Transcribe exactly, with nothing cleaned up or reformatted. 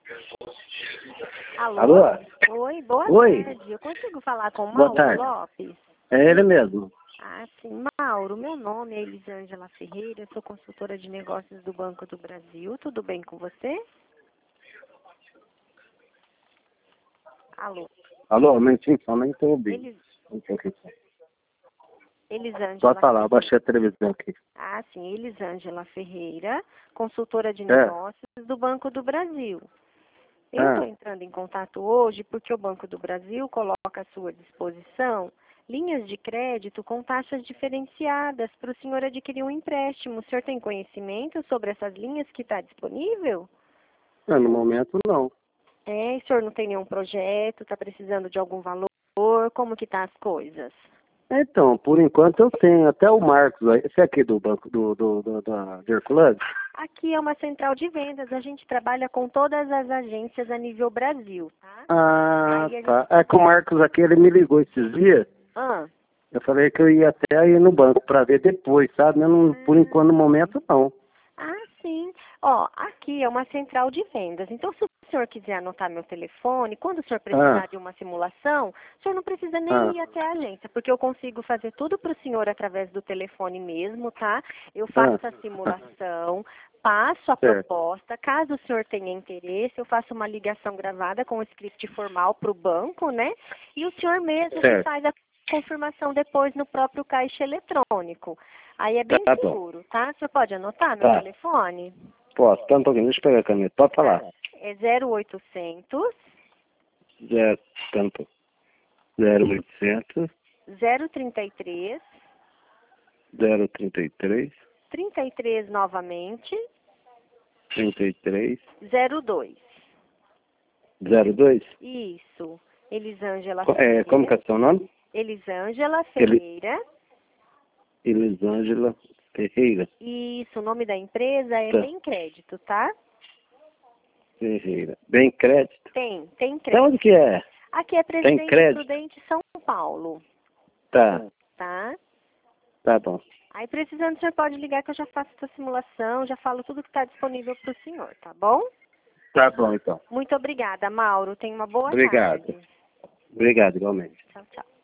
Alô? Alô? Oi, boa Oi. tarde. Eu consigo falar com o Boa Mauro tarde. Lopes? É ele mesmo. Ah, sim. Mauro, meu nome é Elisângela Ferreira, eu sou consultora de negócios do Banco do Brasil. Tudo bem com você? Alô? Alô, um momentinho, só nem estou ouvindo. Elis... Um pouquinho só. Elisângela Pode falar, eu Ferreira. baixei a televisão aqui. Ah, sim. Elisângela Ferreira, consultora de É. negócios do Banco do Brasil. Eu estou Ah, entrando em contato hoje porque o Banco do Brasil coloca à sua disposição linhas de crédito com taxas diferenciadas para o senhor adquirir um empréstimo. O senhor tem conhecimento sobre essas linhas que está disponível? é, no momento não. É, o senhor não tem nenhum projeto, está precisando de algum valor? Como que tá as coisas? Então, por enquanto eu tenho até o Marcos, aí. Esse é aqui do banco do, do, do da Herculano? Aqui é uma central de vendas, a gente trabalha com todas as agências a nível Brasil, tá? Ah, Aí a tá. gente... É que o Marcos aqui, ele me ligou esses dias. Ah, Eu falei que eu ia até aí no banco para ver depois, sabe? Mas não, por enquanto, no momento, não. Ah, sim. Ó, aqui é uma central de vendas. Então, se o senhor quiser anotar meu telefone, quando o senhor precisar Ah, de uma simulação, o senhor não precisa nem ah, ir até a agência, porque eu consigo fazer tudo para o senhor através do telefone mesmo, tá? Eu ah, faço a simulação, passo a certo, proposta. Caso o senhor tenha interesse, eu faço uma ligação gravada com o script formal para o banco, né? E o senhor mesmo que certo. faz a confirmação depois no próprio caixa eletrônico. Aí é bem Tá bom. seguro, tá? O senhor pode anotar meu Tá. telefone? Posso, tá um pouquinho, deixa eu pegar a caneta. Pode falar. Tá. É zero oitocentos, Zero, tanto. Zero oitocentos, zero trinta e três, zero trinta e três, trinta e três novamente, trinta e três, zero dois. zero dois. Isso. Elisângela Co- É, como que Ferreira. é seu nome? Elisângela Ele, Ferreira. Elisângela Ferreira. Isso, o nome da empresa é Tá. Bem Crédito, tá? Ferreira. Bem crédito. Tem, tem Da onde crédito. que é? Aqui é Tem Presidente crédito? Prudente São Paulo, Tá, tá? tá bom. Aí, precisando, o senhor pode ligar que eu já faço essa simulação, já falo tudo que está disponível para o senhor, tá bom? Tá bom, então. Muito obrigada, Mauro. Tenha uma boa Obrigado. tarde. Obrigado, igualmente. Tchau, tchau.